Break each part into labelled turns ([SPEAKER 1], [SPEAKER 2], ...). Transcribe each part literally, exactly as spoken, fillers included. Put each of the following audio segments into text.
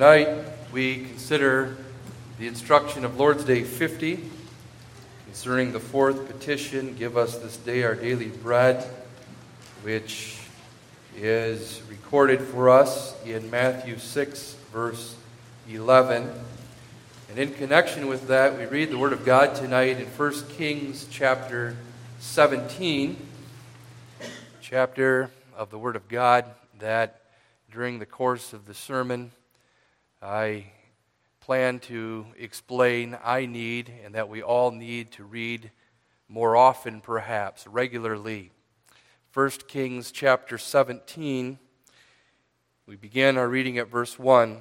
[SPEAKER 1] Tonight we consider the instruction of Lord's Day fifty concerning the fourth petition, give us this day our daily bread, which is recorded for us in Matthew six, verse eleven. And in connection with that, we read the Word of God tonight in First Kings chapter seventeen, chapter of the Word of God that during the course of the sermon I plan to explain I need and that we all need to read more often, perhaps, regularly. First Kings chapter seventeen, we begin our reading at verse one.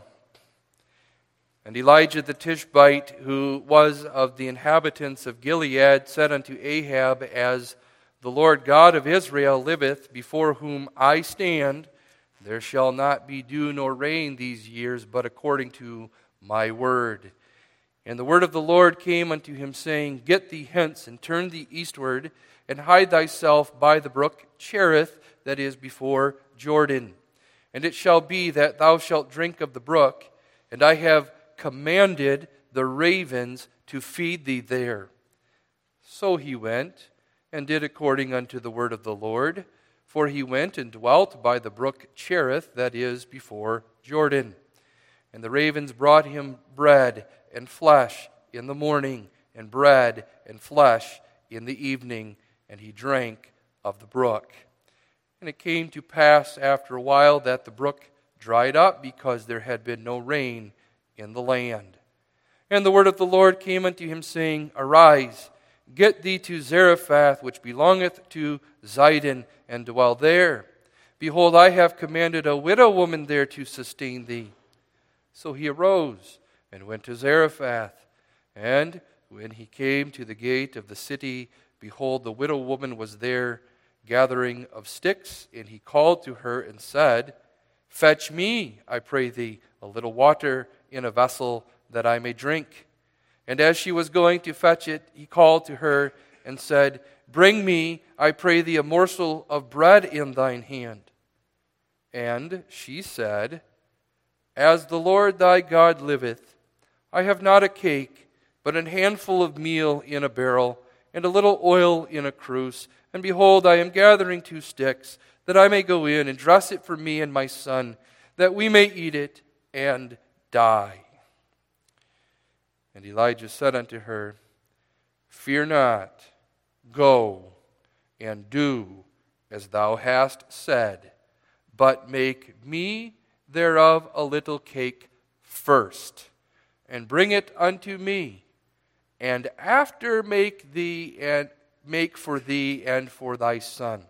[SPEAKER 1] And Elijah the Tishbite, who was of the inhabitants of Gilead, said unto Ahab, As the Lord God of Israel liveth, before whom I stand, there shall not be dew nor rain these years, but according to my word. And the word of the Lord came unto him, saying, Get thee hence, and turn thee eastward, and hide thyself by the brook Cherith, that is before Jordan. And it shall be that thou shalt drink of the brook, and I have commanded the ravens to feed thee there. So he went, and did according unto the word of the Lord. For he went and dwelt by the brook Cherith, that is before Jordan. And the ravens brought him bread and flesh in the morning, and bread and flesh in the evening, and he drank of the brook. And it came to pass after a while that the brook dried up, because there had been no rain in the land. And the word of the Lord came unto him, saying, Arise, get thee to Zarephath, which belongeth to Zidon, and dwell there. Behold, I have commanded a widow woman there to sustain thee. So he arose and went to Zarephath. And when he came to the gate of the city, behold, the widow woman was there gathering of sticks. And he called to her and said, Fetch me, I pray thee, a little water in a vessel, that I may drink. And as she was going to fetch it, he called to her and said, Bring me, I pray thee, a morsel of bread in thine hand. And she said, As the Lord thy God liveth, I have not a cake, but an handful of meal in a barrel, and a little oil in a cruse. And behold, I am gathering two sticks, that I may go in and dress it for me and my son, that we may eat it and die. And Elijah said unto her, Fear not, go and do as thou hast said, but make me thereof a little cake first, and bring it unto me, and after make thee and make for thee and for thy son.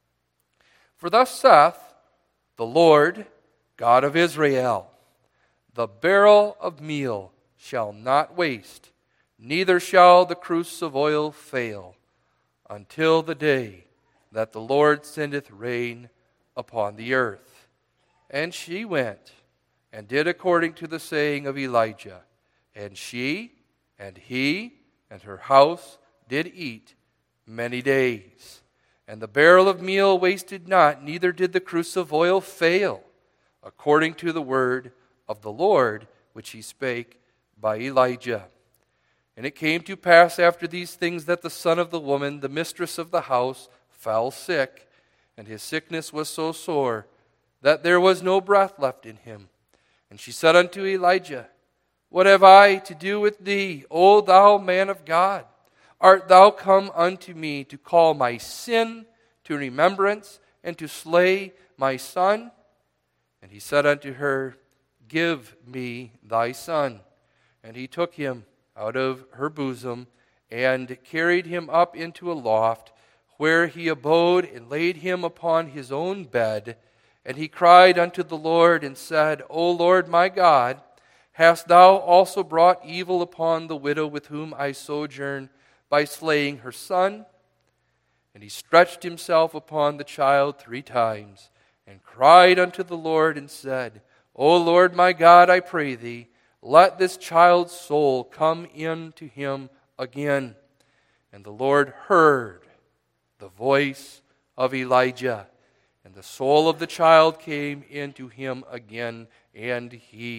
[SPEAKER 1] For thus saith the Lord God of Israel, The barrel of meal shall not waste, neither shall the cruse of oil fail, until the day that the Lord sendeth rain upon the earth. And she went and did according to the saying of Elijah. And she and he and her house did eat many days. And the barrel of meal wasted not, neither did the cruse of oil fail, according to the word of the Lord which he spake by Elijah. And it came to pass after these things that the son of the woman, the mistress of the house, fell sick, and his sickness was so sore that there was no breath left in him. And she said unto Elijah, What have I to do with thee, O thou man of God? Art thou come unto me to call my sin to remembrance, and to slay my son? And he said unto her, Give me thy son. And he took him out of her bosom, and carried him up into a loft, where he abode, and laid him upon his own bed. And he cried unto the Lord, and said, O Lord my God, hast thou also brought evil upon the widow with whom I sojourn, by slaying her son? And he stretched himself upon the child three times, and cried unto the Lord, and said, O Lord my God, I pray thee, let this child's soul come in to him again. And the Lord heard the voice of Elijah, and the soul of the child came into him again, and he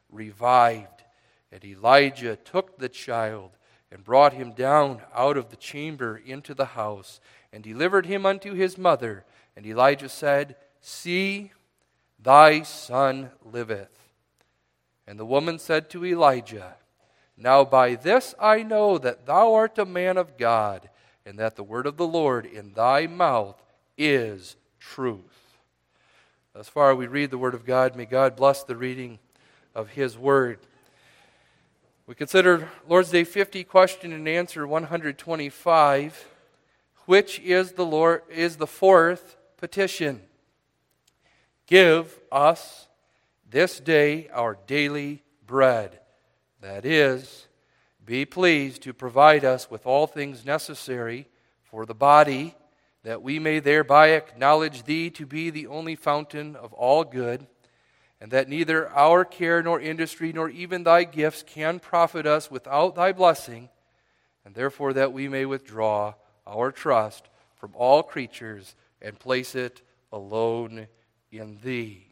[SPEAKER 1] revived. And Elijah took the child and brought him down out of the chamber into the house and delivered him unto his mother. And Elijah said, See, thy son liveth. And the woman said to Elijah, Now by this I know that thou art a man of God, and that the word of the Lord in thy mouth is truth. Thus far we read the word of God. May God bless the reading of his word. We consider Lord's Day fifty, question and answer one hundred twenty-five, which is the Lord is the fourth petition. Give us this day our daily bread. That is, be pleased to provide us with all things necessary for the body, that we may thereby acknowledge Thee to be the only fountain of all good, and that neither our care nor industry nor even Thy gifts can profit us without Thy blessing, and therefore that we may withdraw our trust from all creatures and place it alone in Thee.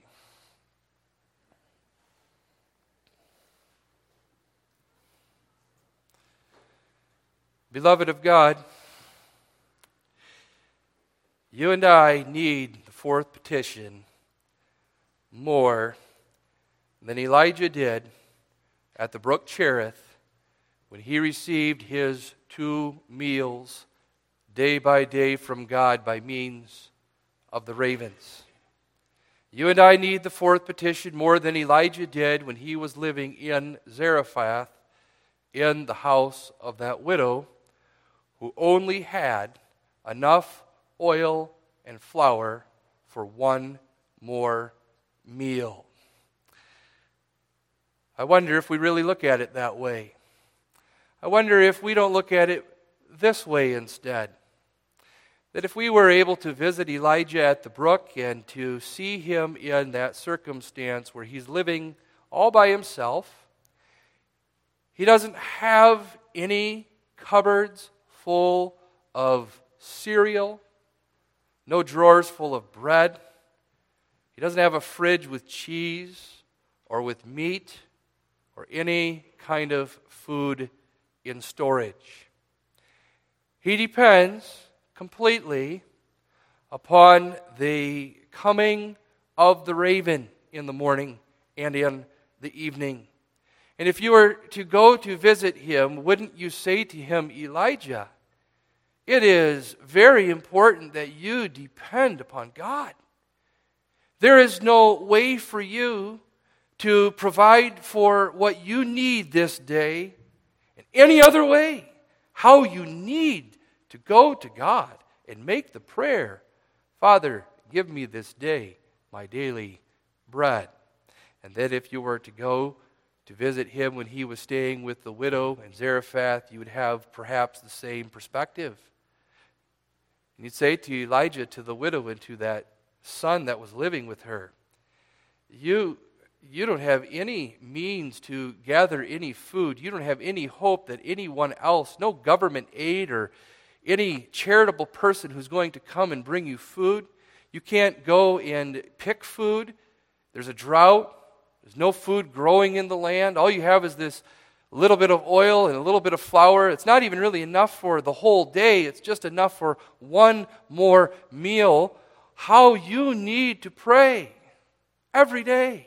[SPEAKER 1] Beloved of God, you and I need the fourth petition more than Elijah did at the brook Cherith when he received his two meals day by day from God by means of the ravens. You and I need the fourth petition more than Elijah did when he was living in Zarephath in the house of that widow who only had enough oil and flour for one more meal. I wonder if we really look at it that way. I wonder if we don't look at it this way instead. That if we were able to visit Elijah at the brook and to see him in that circumstance where he's living all by himself, he doesn't have any cupboards full of cereal, no drawers full of bread. He doesn't have a fridge with cheese or with meat or any kind of food in storage. He depends completely upon the coming of the raven in the morning and in the evening. And if you were to go to visit him, wouldn't you say to him, Elijah, it is very important that you depend upon God. There is no way for you to provide for what you need this day in any other way. How you need to go to God and make the prayer, Father, give me this day my daily bread. And that if you were to go to visit him when he was staying with the widow in Zarephath, you would have perhaps the same perspective. And you'd say to Elijah, to the widow, and to that son that was living with her, you, you don't have any means to gather any food. You don't have any hope that anyone else, no government aid or any charitable person who's going to come and bring you food. You can't go and pick food. There's a drought. There's no food growing in the land. All you have is this little bit of oil and a little bit of flour. It's not even really enough for the whole day. It's just enough for one more meal. How you need to pray every day.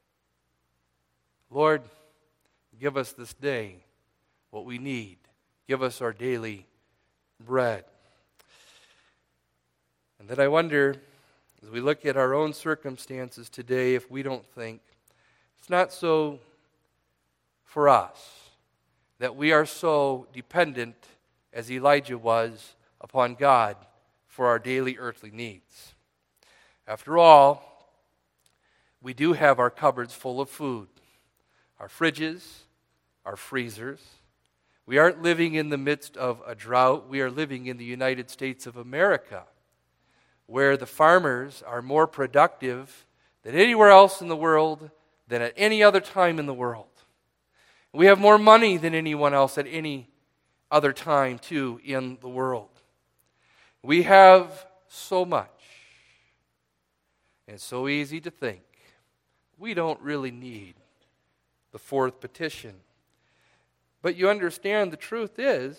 [SPEAKER 1] Lord, give us this day what we need. Give us our daily bread. And then I wonder, as we look at our own circumstances today, if we don't think it's not so for us that we are so dependent as Elijah was upon God for our daily earthly needs. After all, we do have our cupboards full of food, our fridges, our freezers. We aren't living in the midst of a drought. We are living in the United States of America, where the farmers are more productive than anywhere else in the world, than at any other time in the world. We have more money than anyone else at any other time, too, in the world. We have so much. And it's so easy to think we don't really need the fourth petition. But you understand the truth is,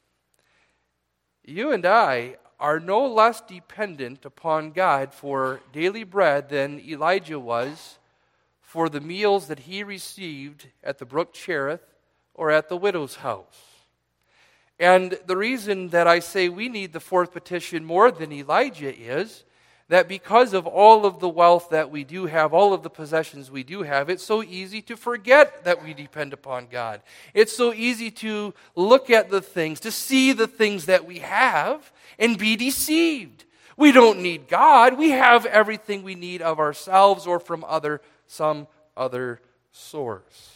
[SPEAKER 1] you and I are no less dependent upon God for daily bread than Elijah was for the meals that he received at the brook Cherith or at the widow's house. And the reason that I say we need the fourth petition more than Elijah is that because of all of the wealth that we do have, all of the possessions we do have, it's so easy to forget that we depend upon God. It's so easy to look at the things, to see the things that we have and be deceived. We don't need God. We have everything we need of ourselves or from other some other source.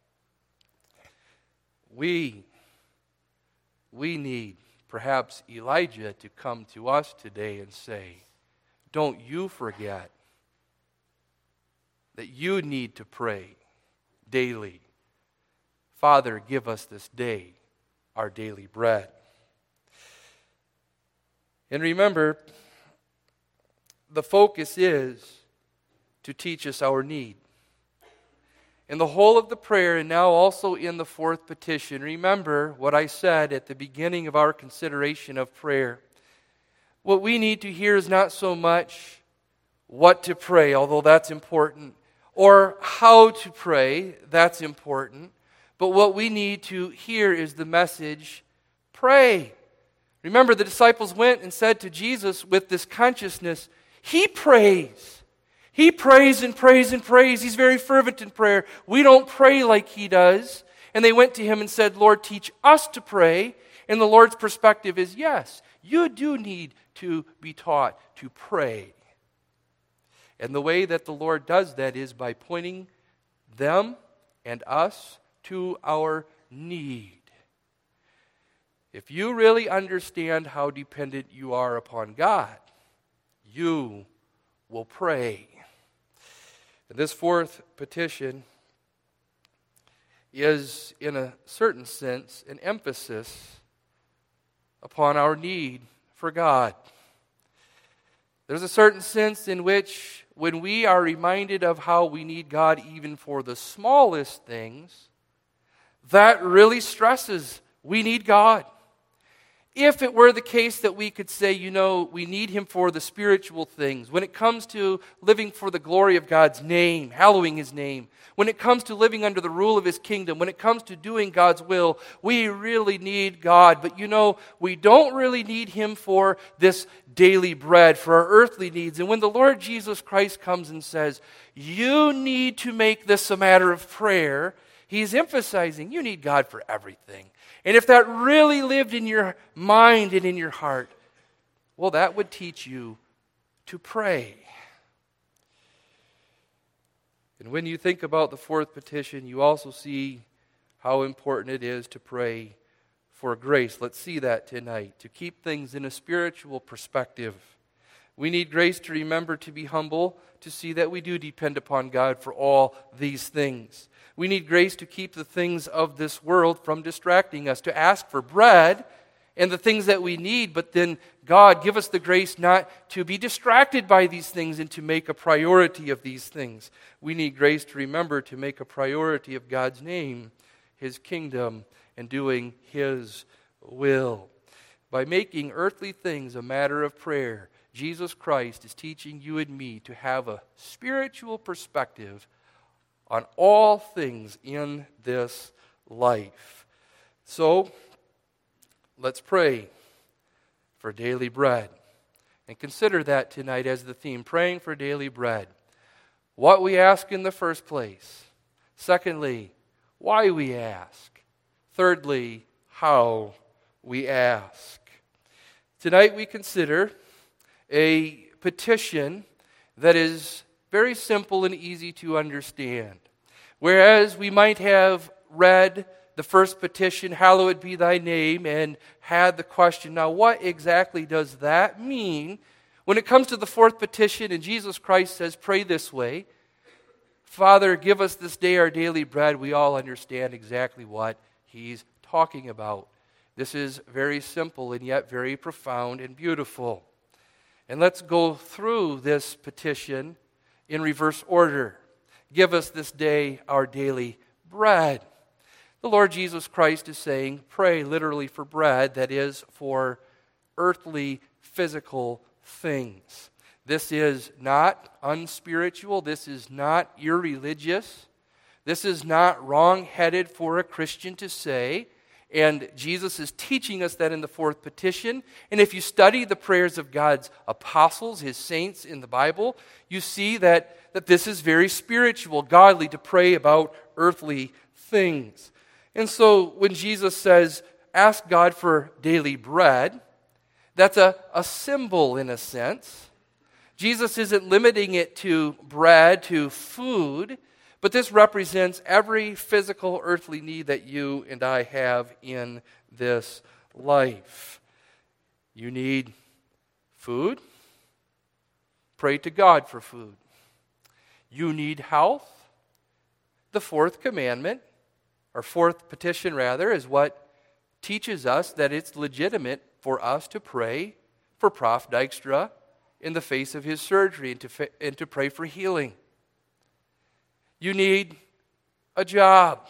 [SPEAKER 1] We, we need perhaps Elijah to come to us today and say, don't you forget that you need to pray daily. Father, give us this day our daily bread. And remember, the focus is to teach us our need. In the whole of the prayer, and now also in the fourth petition, remember what I said at the beginning of our consideration of prayer. What we need to hear is not so much what to pray, although that's important, or how to pray, that's important, but what we need to hear is the message, pray. Remember, the disciples went and said to Jesus with this consciousness, He prays. He prays and prays and prays. He's very fervent in prayer. We don't pray like He does. And they went to Him and said, Lord, teach us to pray. And the Lord's perspective is, yes, you do need to be taught to pray. And the way that the Lord does that is by pointing them and us to our need. If you really understand how dependent you are upon God, you will pray. And this fourth petition is, in a certain sense, an emphasis upon our need for God. There's a certain sense in which when we are reminded of how we need God even for the smallest things, that really stresses we need God. If it were the case that we could say, you know, we need Him for the spiritual things, when it comes to living for the glory of God's name, hallowing His name, when it comes to living under the rule of His kingdom, when it comes to doing God's will, we really need God. But you know, we don't really need Him for this daily bread, for our earthly needs. And when the Lord Jesus Christ comes and says, you need to make this a matter of prayer, He's emphasizing you need God for everything. And if that really lived in your mind and in your heart, well, that would teach you to pray. And when you think about the fourth petition, you also see how important it is to pray for grace. Let's see that tonight, to keep things in a spiritual perspective. We need grace to remember to be humble, to see that we do depend upon God for all these things. We need grace to keep the things of this world from distracting us, to ask for bread and the things that we need, but then God, give us the grace not to be distracted by these things and to make a priority of these things. We need grace to remember to make a priority of God's name, His kingdom, and doing His will. By making earthly things a matter of prayer, Jesus Christ is teaching you and me to have a spiritual perspective on all things in this life. So, let's pray for daily bread. And consider that tonight as the theme, praying for daily bread. What we ask in the first place. Secondly, why we ask. Thirdly, how we ask. Tonight we consider a petition that is very simple and easy to understand. Whereas we might have read the first petition, hallowed be thy name, and had the question, now what exactly does that mean? When it comes to the fourth petition, and Jesus Christ says, pray this way, Father, give us this day our daily bread, we all understand exactly what He's talking about. This is very simple and yet very profound and beautiful. And let's go through this petition in reverse order. Give us this day our daily bread. The Lord Jesus Christ is saying, pray literally for bread, that is, for earthly, physical things. This is not unspiritual. This is not irreligious. This is not wrong-headed for a Christian to say. And Jesus is teaching us that in the fourth petition. And if you study the prayers of God's apostles, his saints in the Bible, you see that, that this is very spiritual, godly, to pray about earthly things. And so when Jesus says, ask God for daily bread, that's a, a symbol in a sense. Jesus isn't limiting it to bread, to food, but this represents every physical earthly need that you and I have in this life. You need food? Pray to God for food. You need health? The fourth commandment, or fourth petition rather, is what teaches us that it's legitimate for us to pray for Prof Dykstra in the face of his surgery and to, fa- and to pray for healing. You need a job.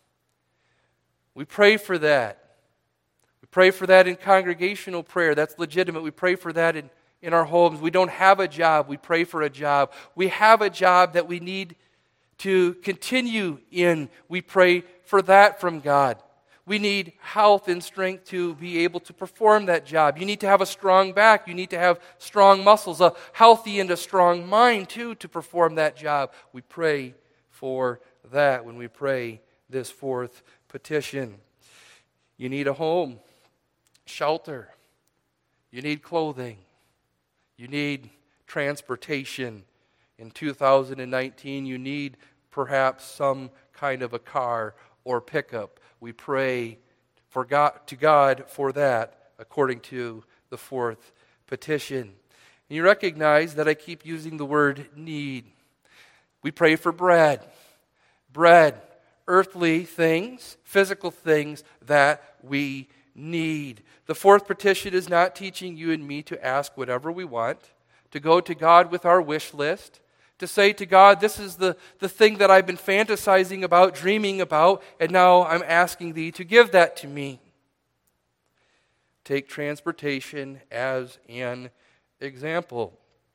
[SPEAKER 1] We pray for that. We pray for that in congregational prayer. That's legitimate. We pray for that in, in our homes. We don't have a job. We pray for a job. We have a job that we need to continue in. We pray for that from God. We need health and strength to be able to perform that job. You need to have a strong back. You need to have strong muscles, a healthy and a strong mind too to perform that job. We pray for that when we pray this fourth petition. You need a home, shelter. You need clothing. You need transportation. In two thousand nineteen, you need perhaps some kind of a car or pickup. We pray for God, to God for that, according to the fourth petition. And you recognize that I keep using the word need. We pray for bread. Bread, earthly things, physical things that we need. The fourth petition is not teaching you and me to ask whatever we want, to go to God with our wish list, to say to God, this is the, the thing that I've been fantasizing about, dreaming about, and now I'm asking thee to give that to me. Take transportation as an example.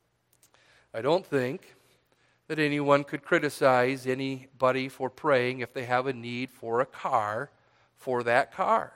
[SPEAKER 1] I don't think that anyone could criticize anybody for praying if they have a need for a car, for that car.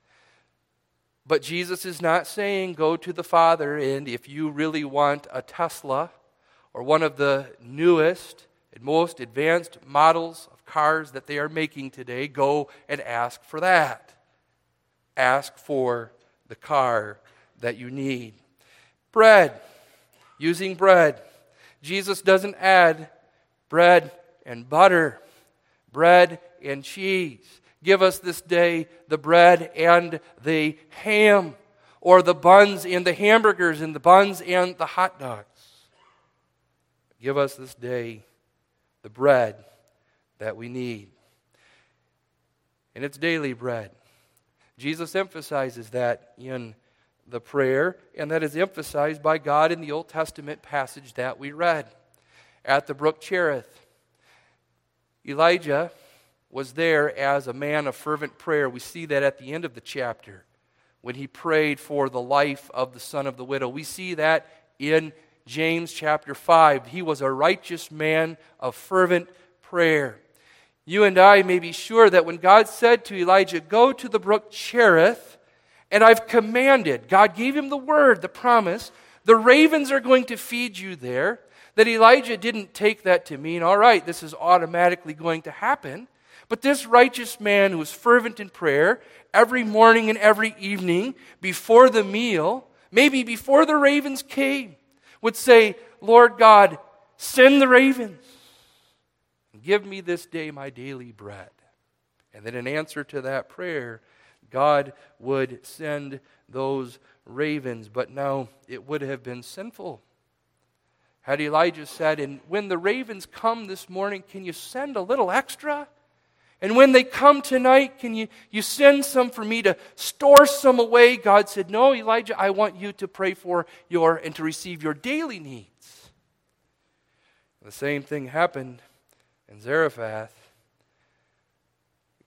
[SPEAKER 1] But Jesus is not saying go to the Father and if you really want a Tesla or one of the newest and most advanced models of cars that they are making today, go and ask for that. Ask for the car that you need. Bread. Using bread. Jesus doesn't add bread and butter, bread and cheese. Give us this day the bread and the ham, or the buns and the hamburgers and the buns and the hot dogs. Give us this day the bread that we need. And it's daily bread. Jesus emphasizes that in the prayer, and that is emphasized by God in the Old Testament passage that we read. At the brook Cherith, Elijah was there as a man of fervent prayer. We see that at the end of the chapter when he prayed for the life of the son of the widow. We see that in James chapter five. He was a righteous man of fervent prayer. You and I may be sure that when God said to Elijah, go to the brook Cherith, and I've commanded, God gave him the word, the promise, the ravens are going to feed you there, that Elijah didn't take that to mean, all right, this is automatically going to happen. But this righteous man who was fervent in prayer, every morning and every evening, before the meal, maybe before the ravens came, would say, Lord God, send the ravens. Give me this day my daily bread. And then in answer to that prayer, God would send those ravens. But now it would have been sinful had Elijah said, and when the ravens come this morning, can you send a little extra? And when they come tonight, can you, you send some for me to store some away? God said, no, Elijah, I want you to pray for your and to receive your daily needs. The same thing happened in Zarephath.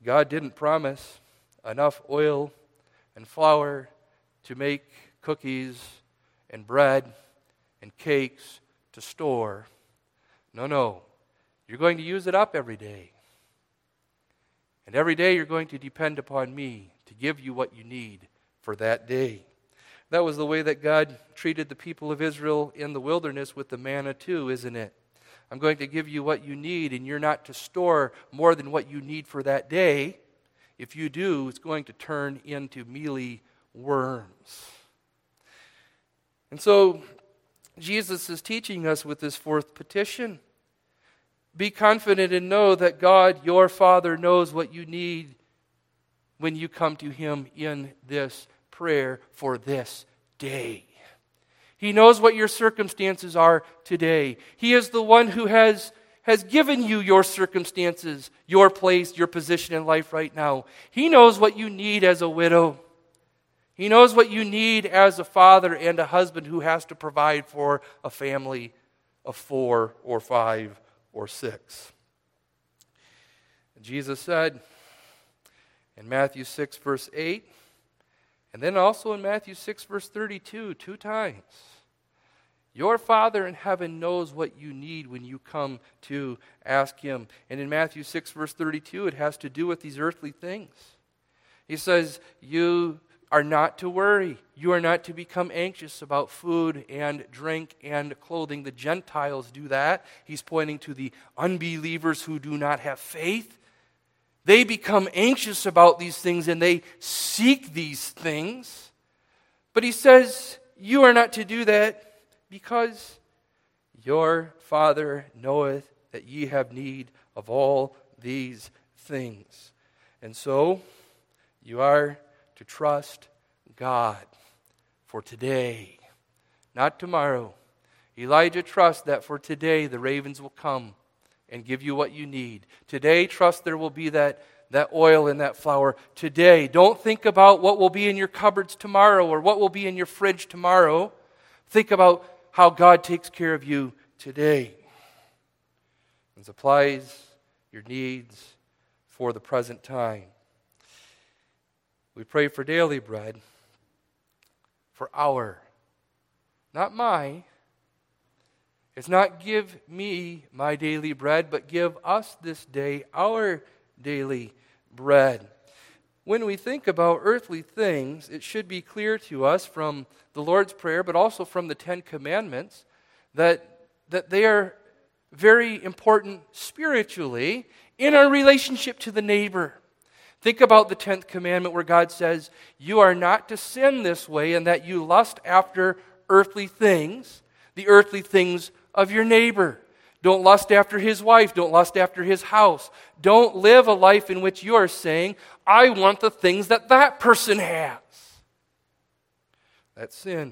[SPEAKER 1] God didn't promise enough oil and flour to make cookies and bread and cakes to store. No, no. You're going to use it up every day. And every day you're going to depend upon me to give you what you need for that day. That was the way that God treated the people of Israel in the wilderness with the manna too, isn't it? I'm going to give you what you need, and you're not to store more than what you need for that day. If you do, it's going to turn into mealy worms. And so Jesus is teaching us with this fourth petition. Be confident and know that God, your Father, knows what you need when you come to Him in this prayer for this day. He knows what your circumstances are today. He is the one who has, has given you your circumstances, your place, your position in life right now. He knows what you need as a widow. He knows what you need as a father and a husband who has to provide for a family of four or five or six. Jesus said in Matthew six, verse eight, and then also in Matthew six, verse thirty-two, two times, your Father in heaven knows what you need when you come to ask Him. And in Matthew six, verse thirty-two, it has to do with these earthly things. He says, you are not to worry. You are not to become anxious about food and drink and clothing. The Gentiles do that. He's pointing to the unbelievers who do not have faith. They become anxious about these things and they seek these things. But he says, you are not to do that because your Father knoweth that ye have need of all these things. And so you are to trust God for today, not tomorrow. Elijah trusts that for today the ravens will come and give you what you need. Today, trust there will be that, that oil and that flour today. Don't think about what will be in your cupboards tomorrow or what will be in your fridge tomorrow. Think about how God takes care of you today and supplies your needs for the present time. We pray for daily bread, for our, not my. It's not give me my daily bread, but give us this day our daily bread. When we think about earthly things, it should be clear to us from the Lord's Prayer, but also from the Ten Commandments, that, that they are very important spiritually in our relationship to the neighbor. Think about the tenth commandment where God says, you are not to sin this way and that you lust after earthly things, the earthly things of your neighbor. Don't lust after his wife. Don't lust after his house. Don't live a life in which you are saying, I want the things that that person has. That's sin.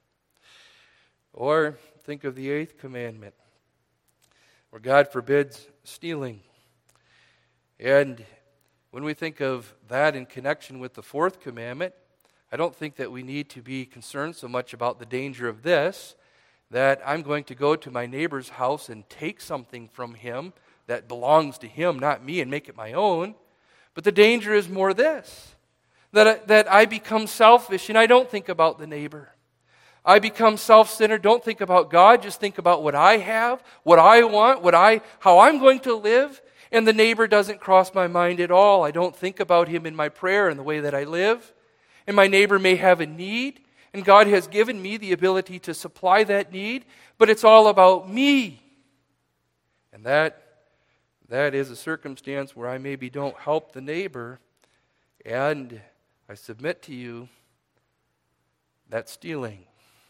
[SPEAKER 1] Or think of the eighth commandment where God forbids stealing. And when we think of that in connection with the fourth commandment, I don't think that we need to be concerned so much about the danger of this, that I'm going to go to my neighbor's house and take something from him that belongs to him, not me, and make it my own. But the danger is more this, that I, that I become selfish and I don't think about the neighbor. I become self-centered, don't think about God, just think about what I have, what I want, what I, how I'm going to live. And the neighbor doesn't cross my mind at all. I don't think about him in my prayer and the way that I live. And my neighbor may have a need, and God has given me the ability to supply that need, but it's all about me. And that, that is a circumstance where I maybe don't help the neighbor, and I submit to you, that's stealing.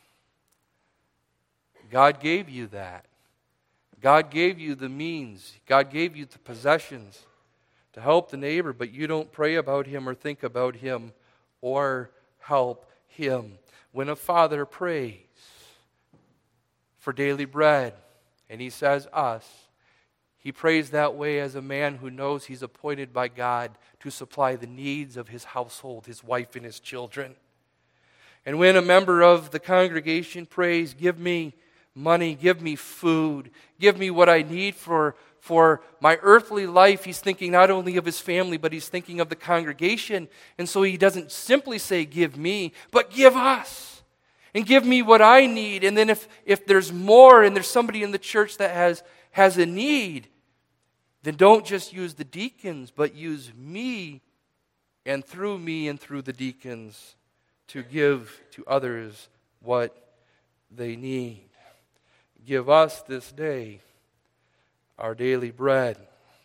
[SPEAKER 1] God gave you that. God gave you the means. God gave you the possessions to help the neighbor, but you don't pray about him or think about him or help him. When a father prays for daily bread, and he says us, he prays that way as a man who knows he's appointed by God to supply the needs of his household, his wife and his children. And when a member of the congregation prays, give me money, give me food, give me what I need for, for my earthly life. He's thinking not only of his family, but he's thinking of the congregation. And so he doesn't simply say, give me, but give us. And give me what I need. And then if, if there's more and there's somebody in the church that has, has a need, then don't just use the deacons, but use me and through me and through the deacons to give to others what they need. Give us this day our daily bread.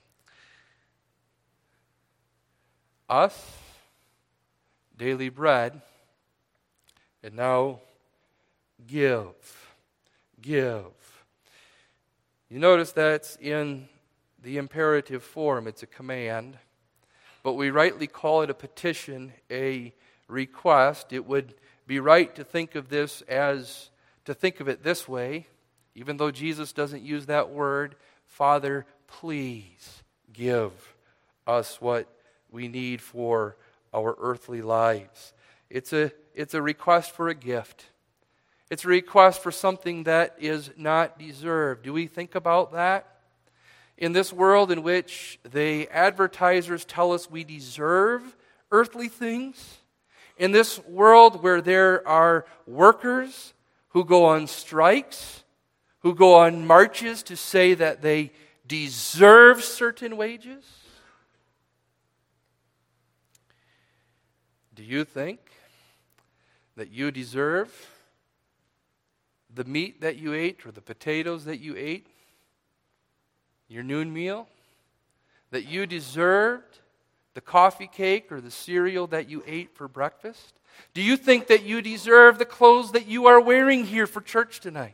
[SPEAKER 1] Us, daily bread, and now give. Give. You notice that's in the imperative form. It's a command. But we rightly call it a petition, a request. It would be right to think of this as, to think of it this way, even though Jesus doesn't use that word, Father, please give us what we need for our earthly lives. It's a, it's a request for a gift. It's a request for something that is not deserved. Do we think about that? In this world in which the advertisers tell us we deserve earthly things, in this world where there are workers who go on strikes, who go on marches to say that they deserve certain wages, do you think that you deserve the meat that you ate or the potatoes that you ate? Your noon meal? That you deserved the coffee cake or the cereal that you ate for breakfast? Do you think that you deserve the clothes that you are wearing here for church tonight?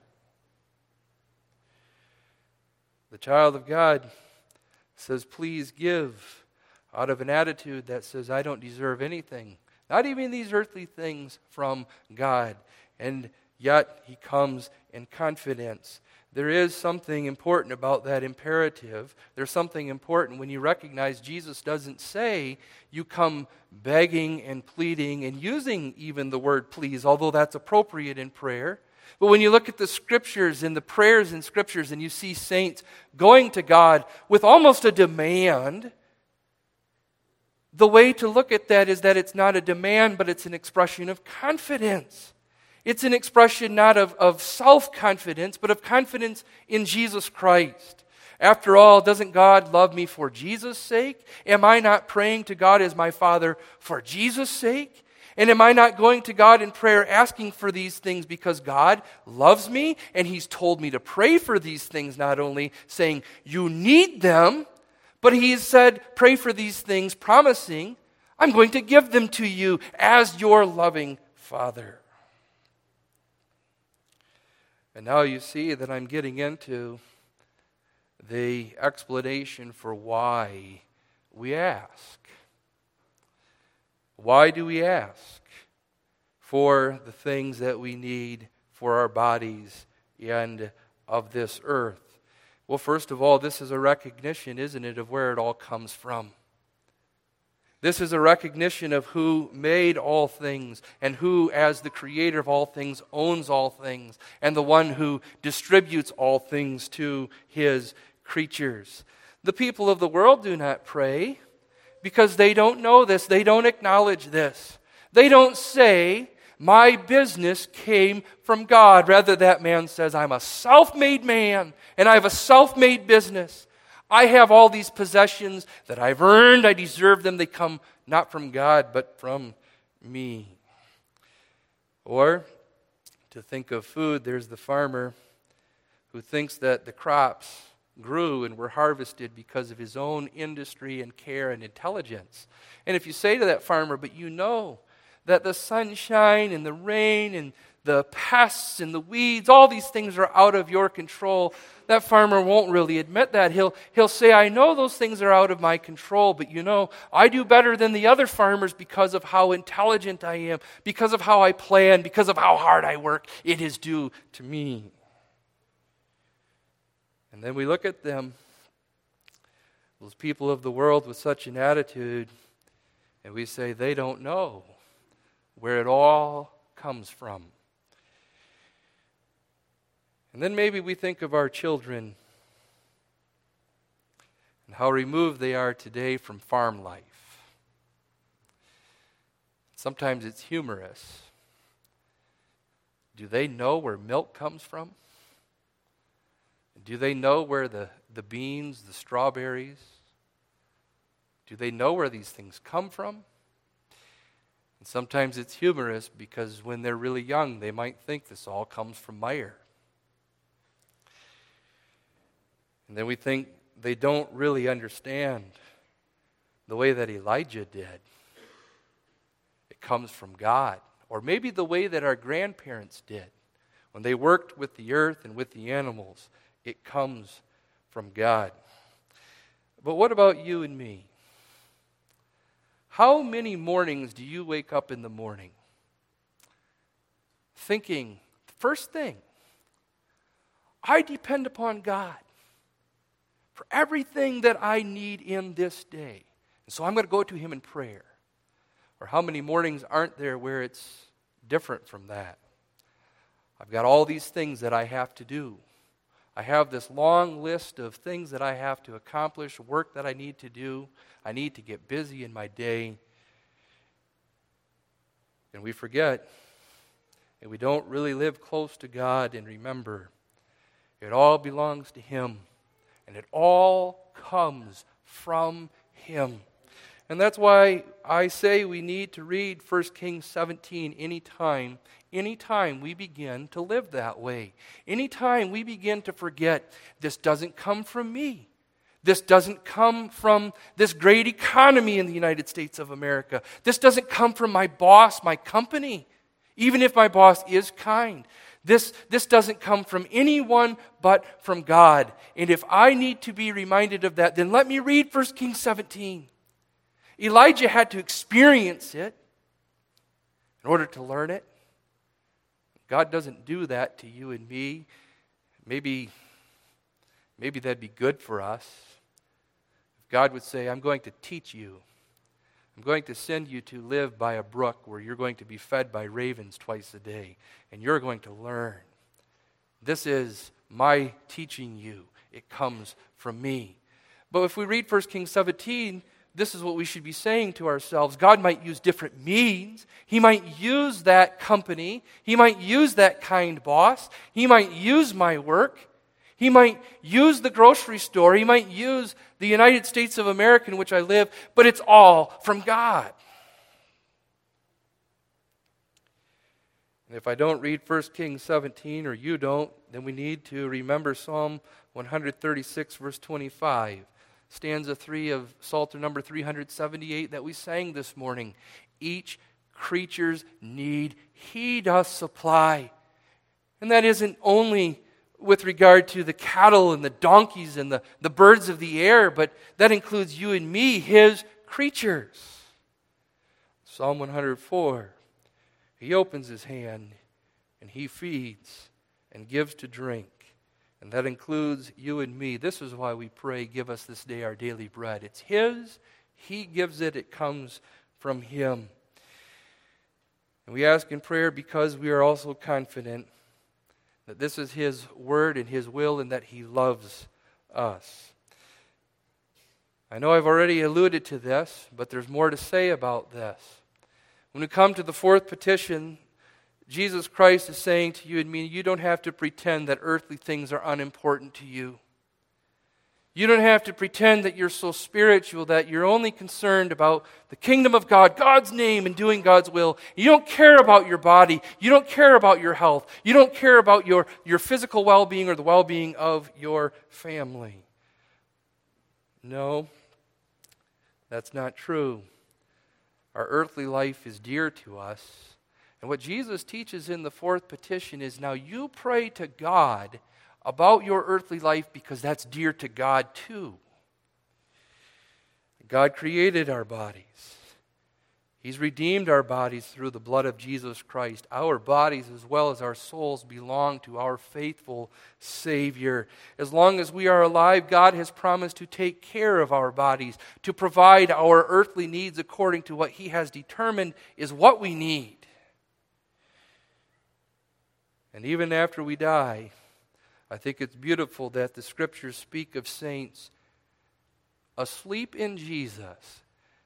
[SPEAKER 1] The child of God says, please give, out of an attitude that says, I don't deserve anything, not even these earthly things from God. And yet he comes in confidence. There is something important about that imperative. There's something important when you recognize Jesus doesn't say you come begging and pleading and using even the word please, although that's appropriate in prayer. But when you look at the scriptures and the prayers in scriptures and you see saints going to God with almost a demand, the way to look at that is that it's not a demand, but it's an expression of confidence. It's an expression not of, of self-confidence, but of confidence in Jesus Christ. After all, doesn't God love me for Jesus' sake? Am I not praying to God as my Father for Jesus' sake? And am I not going to God in prayer asking for these things because God loves me and He's told me to pray for these things, not only saying you need them, but He has said pray for these things, promising I'm going to give them to you as your loving Father. And now you see that I'm getting into the explanation for why we ask. Why do we ask for the things that we need for our bodies and of this earth? Well, first of all, this is a recognition, isn't it, of where it all comes from. This is a recognition of who made all things and who, as the creator of all things, owns all things and the one who distributes all things to his creatures. The people of the world do not pray because they don't know this. They don't acknowledge this. They don't say, my business came from God. Rather, that man says, I'm a self-made man and I have a self-made business. I have all these possessions that I've earned. I deserve them. They come not from God, but from me. Or, to think of food, there's the farmer who thinks that the crops grew and were harvested because of his own industry and care and intelligence. And if you say to that farmer, but you know that the sunshine and the rain and the pests and the weeds, all these things are out of your control, that farmer won't really admit that. He'll, he'll say, I know those things are out of my control, but you know, I do better than the other farmers because of how intelligent I am, because of how I plan, because of how hard I work. It is due to me. And then we look at them, those people of the world with such an attitude, and we say they don't know where it all comes from. And then maybe we think of our children and how removed they are today from farm life. Sometimes it's humorous. Do they know where milk comes from? Do they know where the, the beans, the strawberries, do they know where these things come from? And sometimes it's humorous because when they're really young, they might think this all comes from Meijer. And then we think they don't really understand the way that Elijah did. It comes from God. Or maybe the way that our grandparents did. When they worked with the earth and with the animals, it comes from God. But what about you and me? How many mornings do you wake up in the morning thinking, first thing, I depend upon God for everything that I need in this day. And so I'm going to go to Him in prayer. Or how many mornings aren't there where it's different from that? I've got all these things that I have to do. I have this long list of things that I have to accomplish, work that I need to do. I need to get busy in my day. And we forget, and we don't really live close to God and remember, it all belongs to Him. And it all comes from Him. And that's why I say we need to read First Kings seventeen anytime, anytime we begin to live that way. Anytime we begin to forget, this doesn't come from me. This doesn't come from this great economy in the United States of America. This doesn't come from my boss, my company, even if my boss is kind. This, this doesn't come from anyone but from God. And if I need to be reminded of that, then let me read First Kings seventeen. Elijah had to experience it in order to learn it. God doesn't do that to you and me. Maybe, maybe that'd be good for us. If God would say, I'm going to teach you. I'm going to send you to live by a brook where you're going to be fed by ravens twice a day. And you're going to learn. This is my teaching you. It comes from me. But if we read First Kings seventeen, this is what we should be saying to ourselves. God might use different means. He might use that company. He might use that kind boss. He might use my work. He might use the grocery store. He might use the United States of America in which I live. But it's all from God. And if I don't read First Kings seventeen, or you don't, then we need to remember Psalm one thirty-six, verse twenty-five. Stanza three of Psalter number three seventy-eight that we sang this morning. Each creature's need He does supply. And that isn't only with regard to the cattle and the donkeys and the, the birds of the air, but that includes you and me, His creatures. Psalm one hundred four. He opens His hand and He feeds and gives to drink. And that includes you and me. This is why we pray, give us this day our daily bread. It's His. He gives it. It comes from Him. And we ask in prayer because we are also confident that this is His word and His will and that He loves us. I know I've already alluded to this, but there's more to say about this. When we come to the fourth petition, Jesus Christ is saying to you and me, you don't have to pretend that earthly things are unimportant to you. You don't have to pretend that you're so spiritual that you're only concerned about the kingdom of God, God's name, and doing God's will. You don't care about your body. You don't care about your health. You don't care about your, your physical well-being or the well-being of your family. No, that's not true. Our earthly life is dear to us. And what Jesus teaches in the fourth petition is, now you pray to God about your earthly life because that's dear to God too. God created our bodies. He's redeemed our bodies through the blood of Jesus Christ. Our bodies as well as our souls belong to our faithful Savior. As long as we are alive, God has promised to take care of our bodies, to provide our earthly needs according to what He has determined is what we need. And even after we die, I think it's beautiful that the Scriptures speak of saints asleep in Jesus.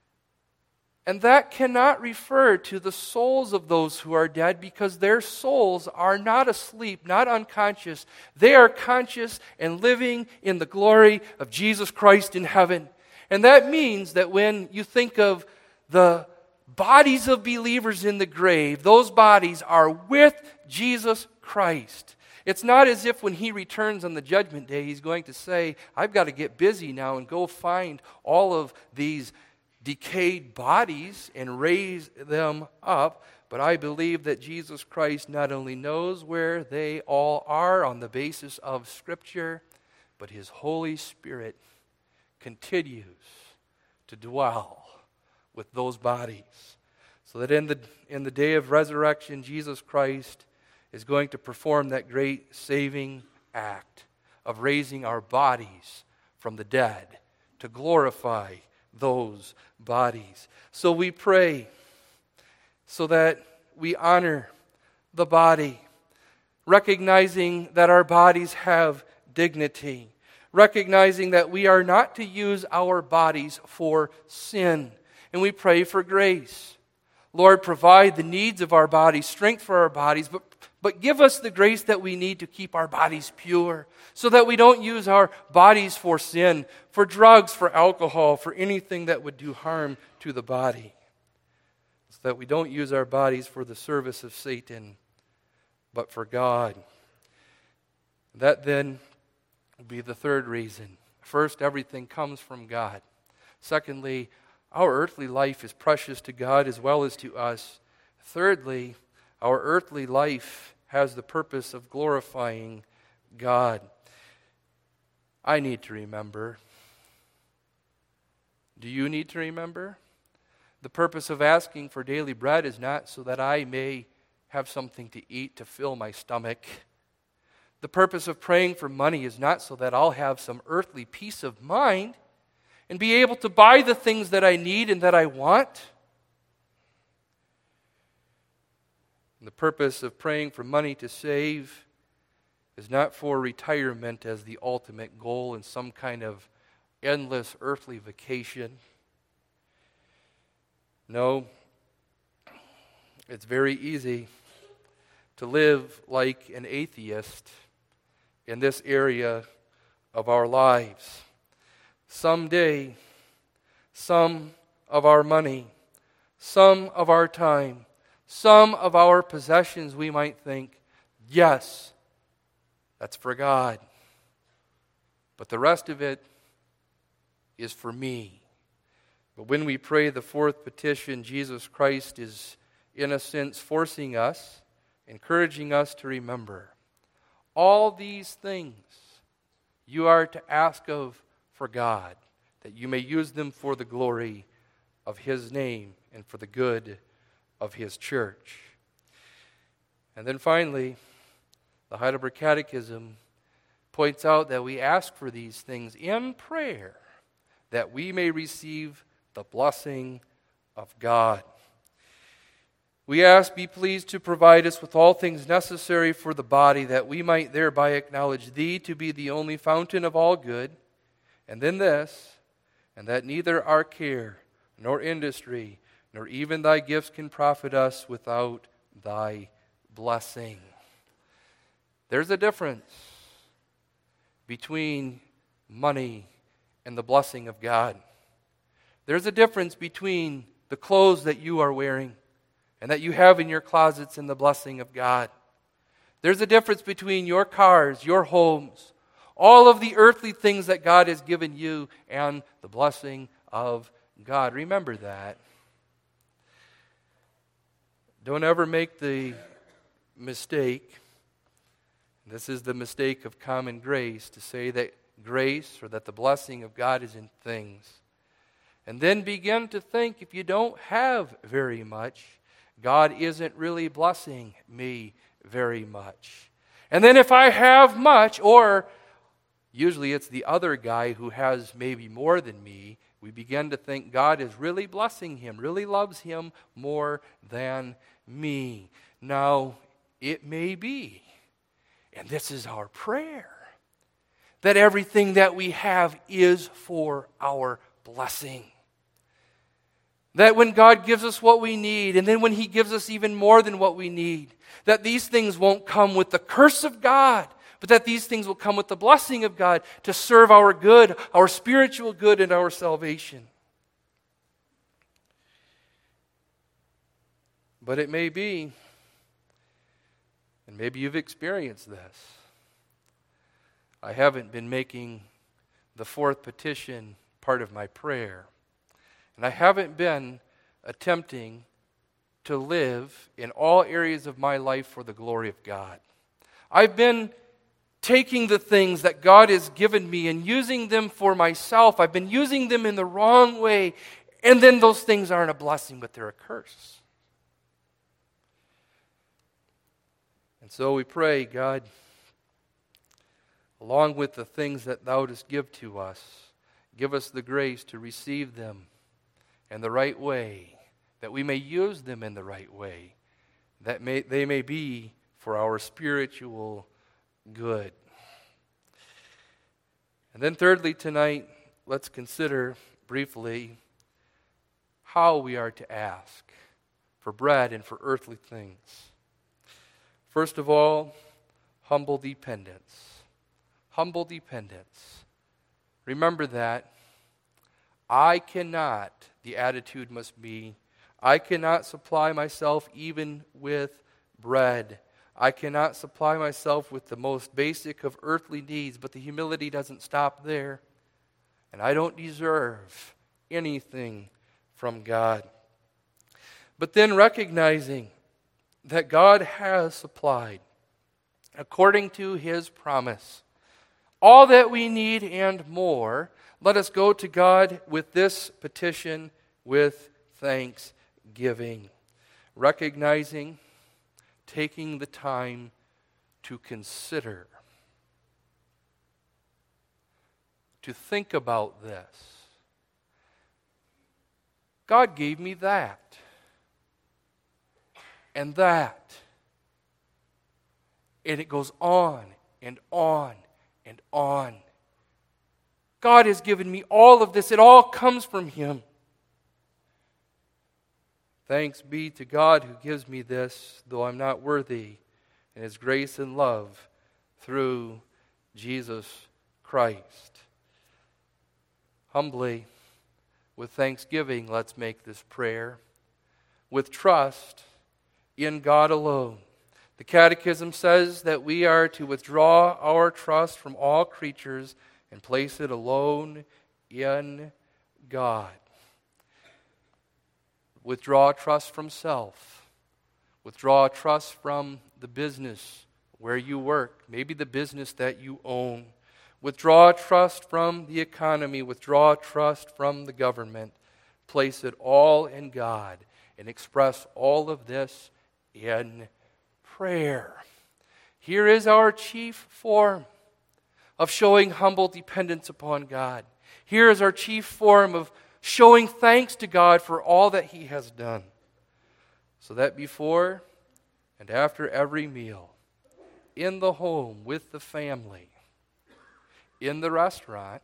[SPEAKER 1] And that cannot refer to the souls of those who are dead, because their souls are not asleep, not unconscious. They are conscious and living in the glory of Jesus Christ in heaven. And that means that when you think of the bodies of believers in the grave, those bodies are with Jesus Christ. It's not as if when he returns on the judgment day, he's going to say, I've got to get busy now and go find all of these decayed bodies and raise them up. But I believe that Jesus Christ not only knows where they all are on the basis of Scripture, but his Holy Spirit continues to dwell with those bodies. So that in the, in the day of resurrection, Jesus Christ is going to perform that great saving act of raising our bodies from the dead to glorify those bodies. So we pray so that we honor the body, recognizing that our bodies have dignity, recognizing that we are not to use our bodies for sin. And we pray for grace. Lord, provide the needs of our bodies, strength for our bodies, but But give us the grace that we need to keep our bodies pure, so that we don't use our bodies for sin, for drugs, for alcohol, for anything that would do harm to the body. So that we don't use our bodies for the service of Satan, but for God. That then would be the third reason. First, everything comes from God. Secondly, our earthly life is precious to God as well as to us. Thirdly, our earthly life has the purpose of glorifying God. I need to remember. Do you need to remember? The purpose of asking for daily bread is not so that I may have something to eat to fill my stomach. The purpose of praying for money is not so that I'll have some earthly peace of mind and be able to buy the things that I need and that I want. And the purpose of praying for money to save is not for retirement as the ultimate goal in some kind of endless earthly vacation. No, it's very easy to live like an atheist in this area of our lives. Someday, some of our money, some of our time, some of our possessions, we might think, yes, that's for God. But the rest of it is for me. But when we pray the fourth petition, Jesus Christ is, in a sense, forcing us, encouraging us to remember all these things you are to ask of for God, that you may use them for the glory of His name and for the good of His church. And then finally, the Heidelberg Catechism points out that we ask for these things in prayer, that we may receive the blessing of God. We ask, be pleased to provide us with all things necessary for the body, that we might thereby acknowledge Thee to be the only fountain of all good. And then this, and that neither our care, nor industry, nor even Thy gifts can profit us without Thy blessing. There's a difference between money and the blessing of God. There's a difference between the clothes that you are wearing and that you have in your closets and the blessing of God. There's a difference between your cars, your homes, all of the earthly things that God has given you, and the blessing of God. Remember that. Don't ever make the mistake, this is the mistake of common grace, to say that grace or that the blessing of God is in things. And then begin to think, if you don't have very much, God isn't really blessing me very much. And then if I have much, or usually it's the other guy who has maybe more than me, we begin to think God is really blessing him, really loves him more than me. Now, it may be, and this is our prayer, that everything that we have is for our blessing. That when God gives us what we need, and then when He gives us even more than what we need, that these things won't come with the curse of God, but that these things will come with the blessing of God to serve our good, our spiritual good, and our salvation. But it may be, and maybe you've experienced this, I haven't been making the fourth petition part of my prayer. And I haven't been attempting to live in all areas of my life for the glory of God. I've been taking the things that God has given me and using them for myself. I've been using them in the wrong way. And then those things aren't a blessing, but they're a curse. And so we pray, God, along with the things that Thou dost give to us, give us the grace to receive them in the right way, that we may use them in the right way, that may, they may be for our spiritual good. And then thirdly tonight, let's consider briefly how we are to ask for bread and for earthly things. First of all, humble dependence. Humble dependence. Remember that I cannot, the attitude must be, I cannot supply myself even with bread. I cannot supply myself with the most basic of earthly needs, but the humility doesn't stop there. And I don't deserve anything from God. But then recognizing that God has supplied, according to His promise, all that we need and more, let us go to God with this petition with thanksgiving, recognizing, taking the time to consider, to think about this. God gave me that, and that, and it goes on and on and on. God has given me all of this. It all comes from Him. Thanks be to God who gives me this, though I'm not worthy, in His grace and love through Jesus Christ. Humbly, with thanksgiving, let's make this prayer. With trust in God alone. The Catechism says that we are to withdraw our trust from all creatures and place it alone in God. Withdraw trust from self. Withdraw trust from the business where you work, maybe the business that you own. Withdraw trust from the economy. Withdraw trust from the government. Place it all in God and express all of this in prayer. Here is our chief form of showing humble dependence upon God. Here is our chief form of showing thanks to God for all that He has done. So that before and after every meal, in the home with the family, in the restaurant,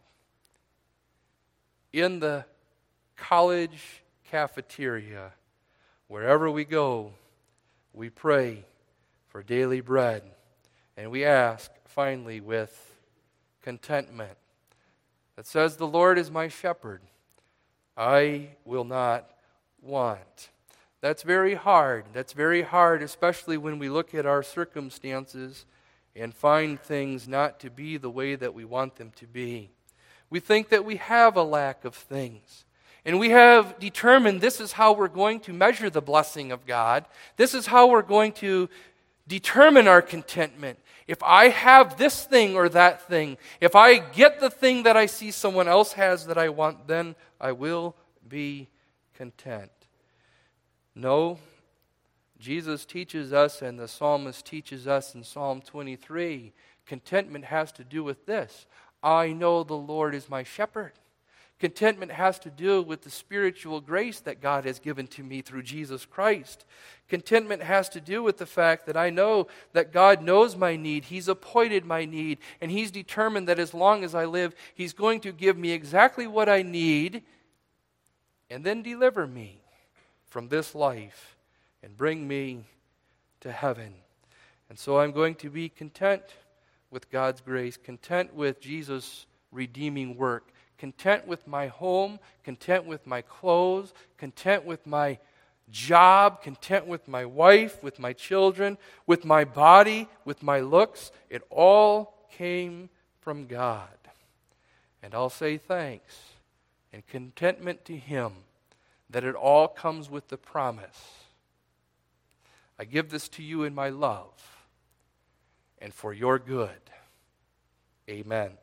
[SPEAKER 1] in the college cafeteria, wherever we go, we pray for daily bread. And we ask, finally, with contentment, that says, the Lord is my shepherd. I will not want. That's very hard. That's very hard, especially when we look at our circumstances and find things not to be the way that we want them to be. We think that we have a lack of things. And we have determined this is how we're going to measure the blessing of God. This is how we're going to determine our contentment. If I have this thing or that thing, if I get the thing that I see someone else has that I want, then I will be content. No, Jesus teaches us, and the psalmist teaches us in Psalm twenty-three, contentment has to do with this. I know the Lord is my shepherd. Contentment has to do with the spiritual grace that God has given to me through Jesus Christ. Contentment has to do with the fact that I know that God knows my need. He's appointed my need, and He's determined that as long as I live, He's going to give me exactly what I need and then deliver me from this life and bring me to heaven. And so I'm going to be content with God's grace, content with Jesus' redeeming work, content with my home, content with my clothes, content with my job, content with my wife, with my children, with my body, with my looks. It all came from God. And I'll say thanks and contentment to Him that it all comes with the promise. I give this to you in my love and for your good. Amen.